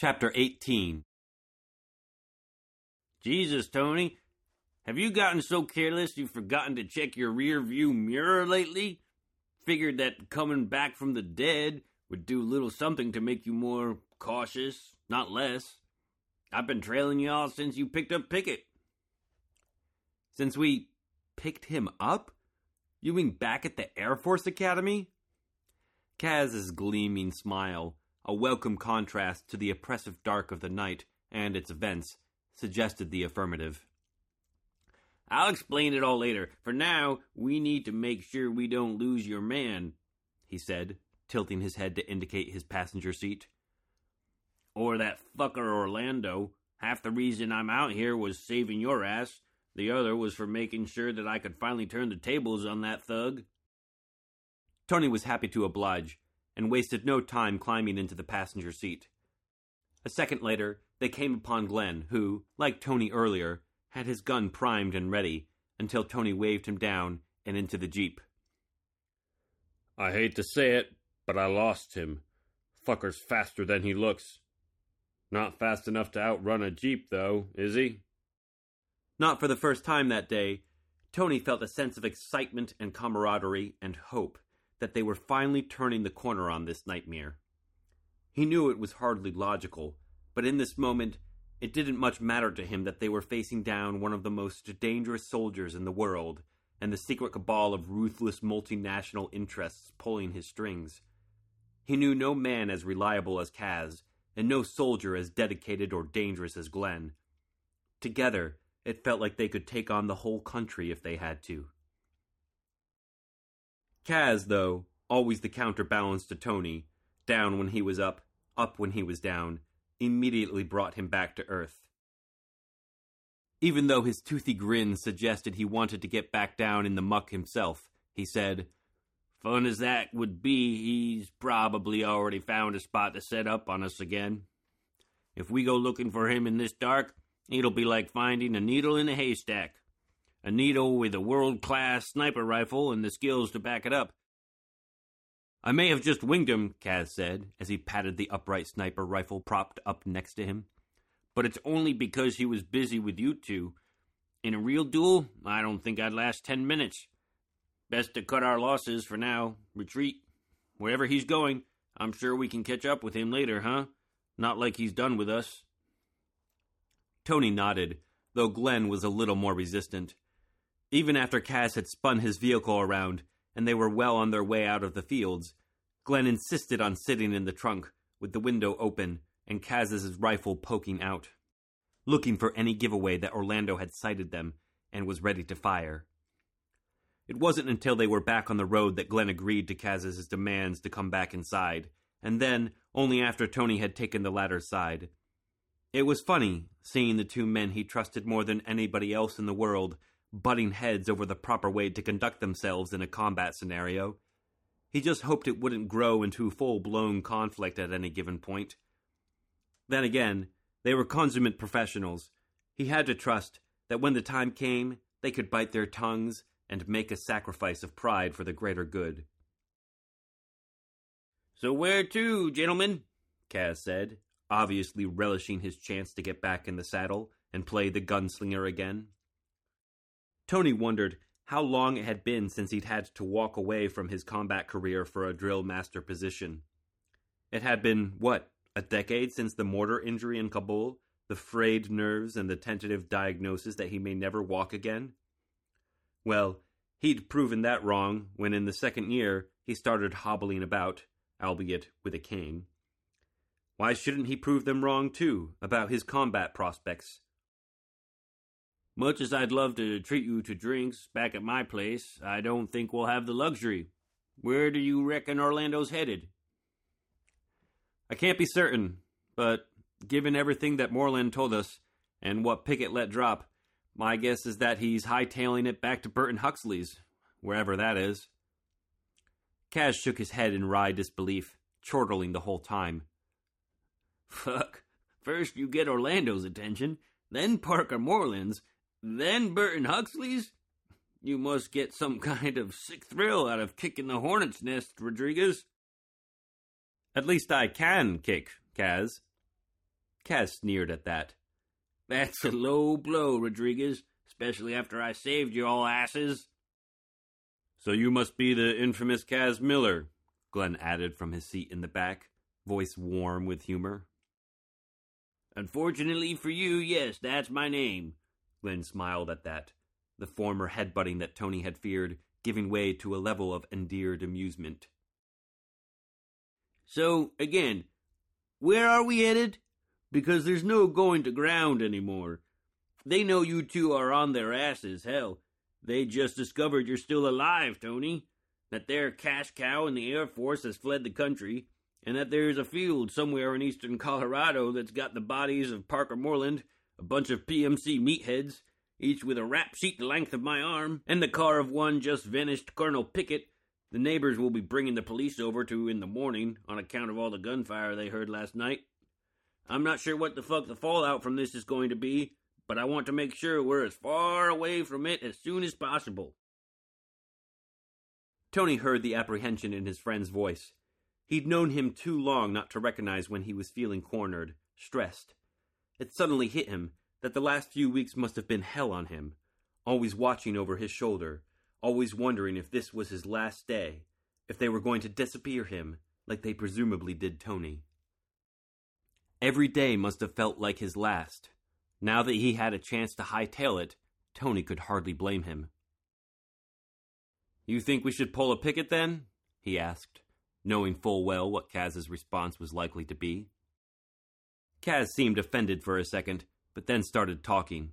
Chapter 18. Jesus, Tony, have you gotten so careless you've forgotten to check your rear view mirror lately? Figured that coming back from the dead would do a little something to make you more cautious, not less. I've been trailing you all since you picked up Pickett. Since we picked him up? You mean back at the Air Force Academy? Kaz's gleaming smile, a welcome contrast to the oppressive dark of the night and its events, suggested the affirmative. I'll explain it all later. For now, we need to make sure we don't lose your man, he said, tilting his head to indicate his passenger seat. Or that fucker Orlando. Half the reason I'm out here was saving your ass. The other was for making sure that I could finally turn the tables on that thug. Tony was happy to oblige, and wasted no time climbing into the passenger seat. A second later, they came upon Glenn, who, like Tony earlier, had his gun primed and ready, until Tony waved him down and into the Jeep. I hate to say it, but I lost him. Fucker's faster than he looks. Not fast enough to outrun a Jeep, though, is he? Not for the first time that day, Tony felt a sense of excitement and camaraderie and hope that they were finally turning the corner on this nightmare. He knew it was hardly logical, but in this moment, it didn't much matter to him that they were facing down one of the most dangerous soldiers in the world, and the secret cabal of ruthless multinational interests pulling his strings. He knew no man as reliable as Kaz, and no soldier as dedicated or dangerous as Glenn. Together, it felt like they could take on the whole country if they had to. Kaz, though, always the counterbalance to Tony, down when he was up when he was down, immediately brought him back to earth. Even though his toothy grin suggested he wanted to get back down in the muck himself, he said, Fun as that would be, he's probably already found a spot to set up on us again. If we go looking for him in this dark, it'll be like finding a needle in a haystack. A needle with a world-class sniper rifle and the skills to back it up. I may have just winged him, Kaz said, as he patted the upright sniper rifle propped up next to him. But it's only because he was busy with you two. In a real duel, I don't think I'd last 10 minutes. Best to cut our losses for now. Retreat. Wherever he's going, I'm sure we can catch up with him later, huh? Not like he's done with us. Tony nodded, though Glenn was a little more resistant. Even after Kaz had spun his vehicle around, and they were well on their way out of the fields, Glenn insisted on sitting in the trunk, with the window open, and Kaz's rifle poking out, looking for any giveaway that Orlando had sighted them, and was ready to fire. It wasn't until they were back on the road that Glenn agreed to Kaz's demands to come back inside, and then only after Tony had taken the latter's side. It was funny, seeing the two men he trusted more than anybody else in the world butting heads over the proper way to conduct themselves in a combat scenario. He just hoped it wouldn't grow into full-blown conflict at any given point. Then again, they were consummate professionals. He had to trust that when the time came, they could bite their tongues and make a sacrifice of pride for the greater good. So where to, gentlemen? Kaz said, obviously relishing his chance to get back in the saddle and play the gunslinger again. Tony wondered how long it had been since he'd had to walk away from his combat career for a drill master position. It had been, a decade since the mortar injury in Kabul, the frayed nerves, and the tentative diagnosis that he may never walk again? Well, he'd proven that wrong when in the second year he started hobbling about, albeit with a cane. Why shouldn't he prove them wrong, too, about his combat prospects? Much as I'd love to treat you to drinks back at my place, I don't think we'll have the luxury. Where do you reckon Orlando's headed? I can't be certain, but given everything that Moreland told us, and what Pickett let drop, my guess is that he's hightailing it back to Burton Huxley's, wherever that is. Kaz shook his head in wry disbelief, chortling the whole time. Fuck. First you get Orlando's attention, then Parker Moreland's, then Burton Huxley's? You must get some kind of sick thrill out of kicking the hornet's nest, Rodriguez. At least I can kick, Kaz. Kaz sneered at that. That's a low blow, Rodriguez, especially after I saved you all asses. So you must be the infamous Kaz Miller, Glenn added from his seat in the back, voice warm with humor. Unfortunately for you, yes, that's my name. Glenn smiled at that, the former headbutting that Tony had feared giving way to a level of endeared amusement. So, again, where are we headed? Because there's no going to ground anymore. They know you two are on their asses, hell. They just discovered you're still alive, Tony. That their cash cow in the Air Force has fled the country, and that there's a field somewhere in eastern Colorado that's got the bodies of Parker Moreland, a bunch of PMC meatheads, each with a rap sheet the length of my arm, and the car of one just vanished Colonel Pickett. The neighbors will be bringing the police over to in the morning on account of all the gunfire they heard last night. I'm not sure what the fuck the fallout from this is going to be, but I want to make sure we're as far away from it as soon as possible. Tony heard the apprehension in his friend's voice. He'd known him too long not to recognize when he was feeling cornered, stressed. It suddenly hit him that the last few weeks must have been hell on him, always watching over his shoulder, always wondering if this was his last day, if they were going to disappear him like they presumably did Tony. Every day must have felt like his last. Now that he had a chance to hightail it, Tony could hardly blame him. "You think we should pull a picket then?" he asked, knowing full well what Kaz's response was likely to be. Kaz seemed offended for a second, but then started talking.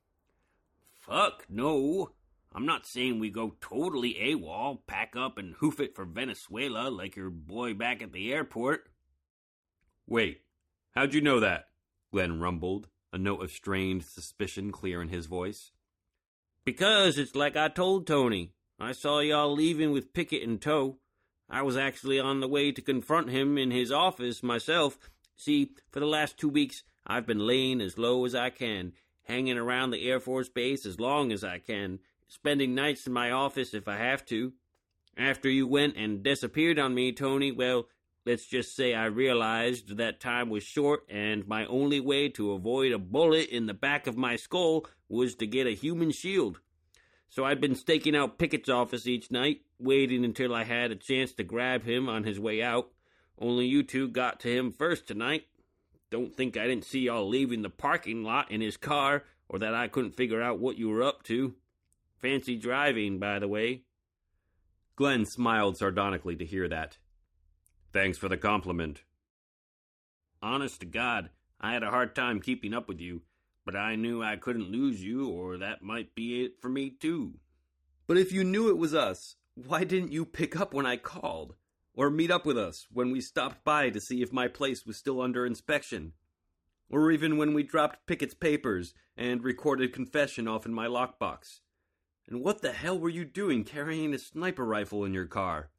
Fuck no. I'm not saying we go totally AWOL, pack up and hoof it for Venezuela like your boy back at the airport. "Wait, how'd you know that?" Glenn rumbled, a note of strained suspicion clear in his voice. "Because it's like I told Tony. I saw y'all leaving with Pickett in tow. I was actually on the way to confront him in his office myself. See, for the last 2 weeks, I've been laying as low as I can, hanging around the Air Force Base as long as I can, spending nights in my office if I have to. After you went and disappeared on me, Tony, well, let's just say I realized that time was short and my only way to avoid a bullet in the back of my skull was to get a human shield. So I'd been staking out Pickett's office each night, waiting until I had a chance to grab him on his way out. Only you two got to him first tonight. Don't think I didn't see y'all leaving the parking lot in his car, or that I couldn't figure out what you were up to. Fancy driving, by the way." Glenn smiled sardonically to hear that. "Thanks for the compliment." "Honest to God, I had a hard time keeping up with you, but I knew I couldn't lose you, or that might be it for me, too." "But if you knew it was us, why didn't you pick up when I called? Or meet up with us when we stopped by to see if my place was still under inspection? Or even when we dropped Pickett's papers and recorded confession off in my lockbox? And what the hell were you doing carrying a sniper rifle in your car?"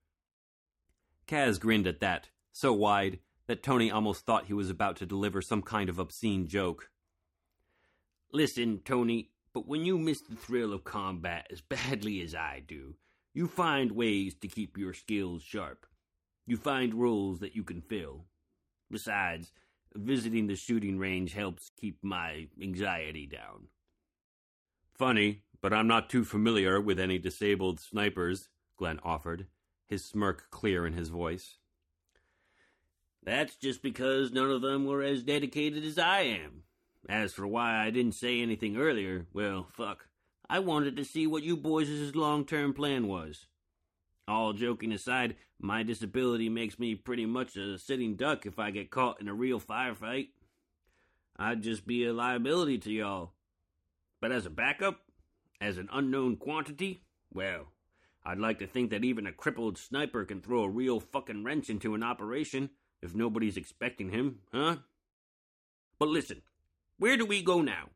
Kaz grinned at that, so wide that Tony almost thought he was about to deliver some kind of obscene joke. "Listen, Tony, but when you miss the thrill of combat as badly as I do, you find ways to keep your skills sharp. You find roles that you can fill. Besides, visiting the shooting range helps keep my anxiety down." "Funny, but I'm not too familiar with any disabled snipers," Glenn offered, his smirk clear in his voice. "That's just because none of them were as dedicated as I am. As for why I didn't say anything earlier, well, fuck. I wanted to see what you boys' long-term plan was. All joking aside, my disability makes me pretty much a sitting duck if I get caught in a real firefight. I'd just be a liability to y'all. But as a backup, as an unknown quantity, well, I'd like to think that even a crippled sniper can throw a real fucking wrench into an operation if nobody's expecting him, huh? But listen, where do we go now?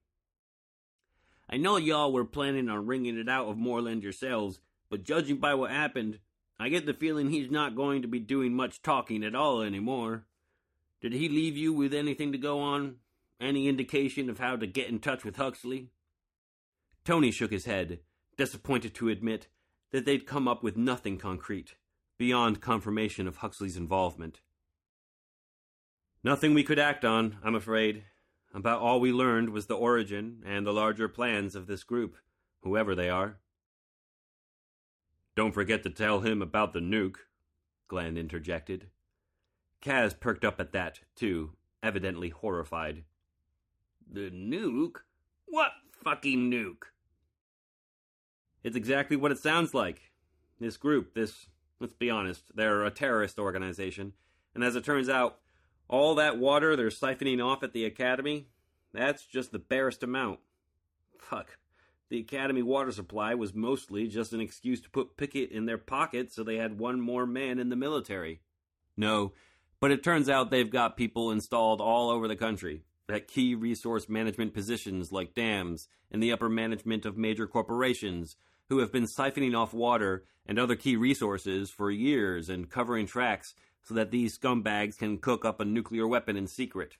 I know y'all were planning on wringing it out of Moreland yourselves, but judging by what happened, I get the feeling he's not going to be doing much talking at all anymore. Did he leave you with anything to go on? Any indication of how to get in touch with Huxley?" Tony shook his head, disappointed to admit that they'd come up with nothing concrete, beyond confirmation of Huxley's involvement. Nothing we could act on, I'm afraid. About all we learned was the origin and the larger plans of this group, whoever they are. Don't forget to tell him about the nuke, Glenn interjected. Kaz perked up at that, too, evidently horrified. The nuke? What fucking nuke? It's exactly what it sounds like. This group, let's be honest, they're a terrorist organization, and as it turns out, all that water they're siphoning off at the Academy, that's just the barest amount. Fuck. The Academy water supply was mostly just an excuse to put Pickett in their pocket so they had one more man in the military. No, but it turns out they've got people installed all over the country, at key resource management positions like dams and the upper management of major corporations, who have been siphoning off water and other key resources for years and covering tracks so that these scumbags can cook up a nuclear weapon in secret.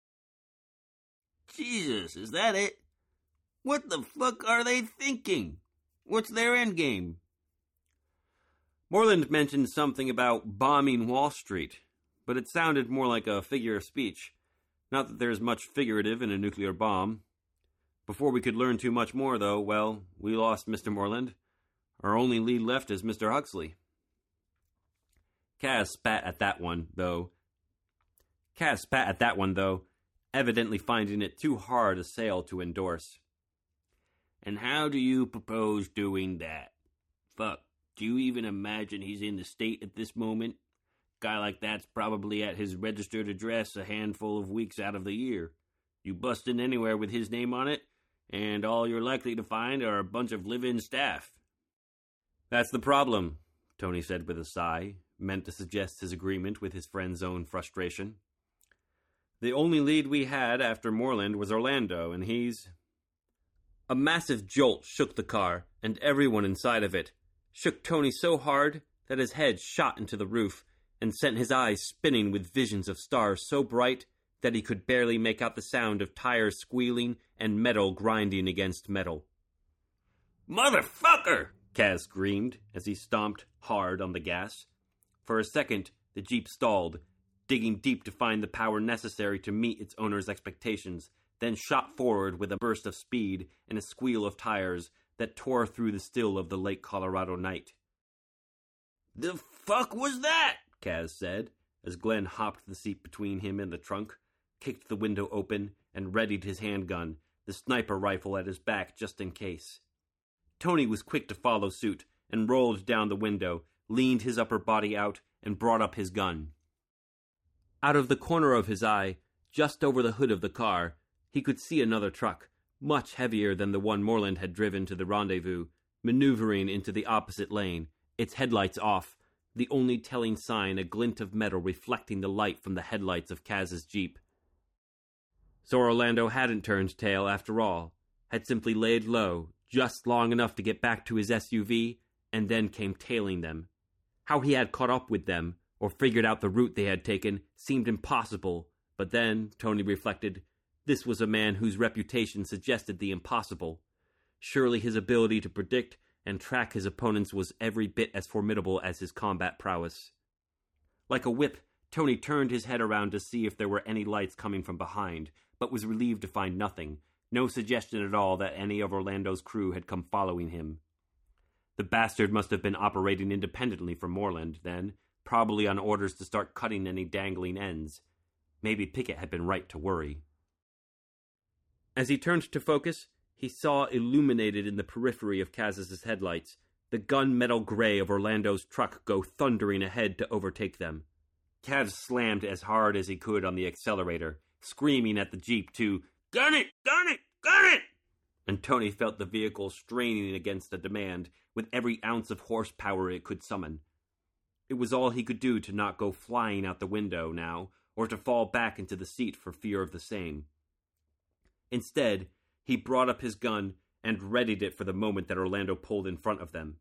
Jesus, is that it? What the fuck are they thinking? What's their endgame? Moreland mentioned something about bombing Wall Street, but it sounded more like a figure of speech. Not that there's much figurative in a nuclear bomb. Before we could learn too much more, though, well, we lost Mr. Moreland. Our only lead left is Mr. Huxley. Kaz spat at that one, though, evidently finding it too hard a sale to endorse. And how do you propose doing that? Fuck, do you even imagine he's in the state at this moment? Guy like that's probably at his registered address a handful of weeks out of the year. You bust in anywhere with his name on it, and all you're likely to find are a bunch of live-in staff. That's the problem, Tony said with a sigh, meant to suggest his agreement with his friend's own frustration. The only lead we had after Moreland was Orlando, and he's... A massive jolt shook the car, and everyone inside of it. Shook Tony so hard that his head shot into the roof, and sent his eyes spinning with visions of stars so bright that he could barely make out the sound of tires squealing and metal grinding against metal. Motherfucker! Kaz screamed as he stomped hard on the gas. For a second, the Jeep stalled, digging deep to find the power necessary to meet its owner's expectations, then shot forward with a burst of speed and a squeal of tires that tore through the still of the Lake Colorado night. The fuck was that? Kaz said, as Glenn hopped the seat between him and the trunk, kicked the window open, and readied his handgun, the sniper rifle at his back just in case. Tony was quick to follow suit, and rolled down the window, leaned his upper body out, and brought up his gun. Out of the corner of his eye, just over the hood of the car, he could see another truck, much heavier than the one Moreland had driven to the rendezvous, maneuvering into the opposite lane, its headlights off, the only telling sign a glint of metal reflecting the light from the headlights of Kaz's Jeep. So Orlando hadn't turned tail after all, had simply laid low, just long enough to get back to his SUV, and then came tailing them. How he had caught up with them, or figured out the route they had taken, seemed impossible, but then, Tony reflected, this was a man whose reputation suggested the impossible. Surely his ability to predict and track his opponents was every bit as formidable as his combat prowess. Like a whip, Tony turned his head around to see if there were any lights coming from behind, but was relieved to find nothing, no suggestion at all that any of Orlando's crew had come following him. The bastard must have been operating independently from Moreland, then, probably on orders to start cutting any dangling ends. Maybe Pickett had been right to worry. As he turned to focus, he saw illuminated in the periphery of Kaz's headlights the gunmetal gray of Orlando's truck go thundering ahead to overtake them. Kaz slammed as hard as he could on the accelerator, screaming at the Jeep to, "Gun it! Gun it! Gun it!" And Tony felt the vehicle straining against the demand with every ounce of horsepower it could summon. It was all he could do to not go flying out the window now, or to fall back into the seat for fear of the same. Instead, he brought up his gun and readied it for the moment that Orlando pulled in front of them.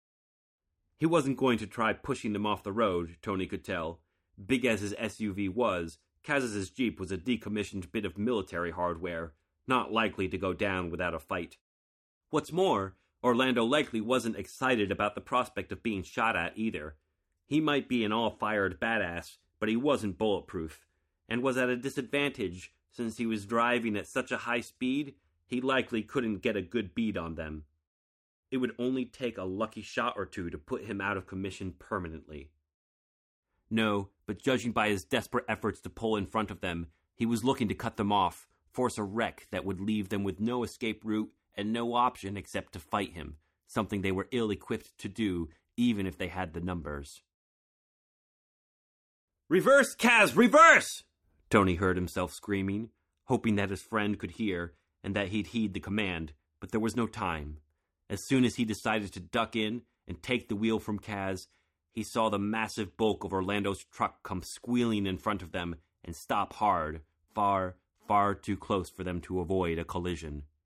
He wasn't going to try pushing them off the road, Tony could tell. Big as his SUV was, Kaz's Jeep was a decommissioned bit of military hardware, not likely to go down without a fight. What's more, Orlando likely wasn't excited about the prospect of being shot at either. He might be an all-fired badass, but he wasn't bulletproof, and was at a disadvantage since he was driving at such a high speed he likely couldn't get a good bead on them. It would only take a lucky shot or two to put him out of commission permanently. No, but judging by his desperate efforts to pull in front of them, he was looking to cut them off, force a wreck that would leave them with no escape route and no option except to fight him, something they were ill-equipped to do even if they had the numbers. "Reverse, Kaz, reverse!" Tony heard himself screaming, hoping that his friend could hear and that he'd heed the command, but there was no time. As soon as he decided to duck in and take the wheel from Kaz, he saw the massive bulk of Orlando's truck come squealing in front of them and stop hard, far, far too close for them to avoid a collision.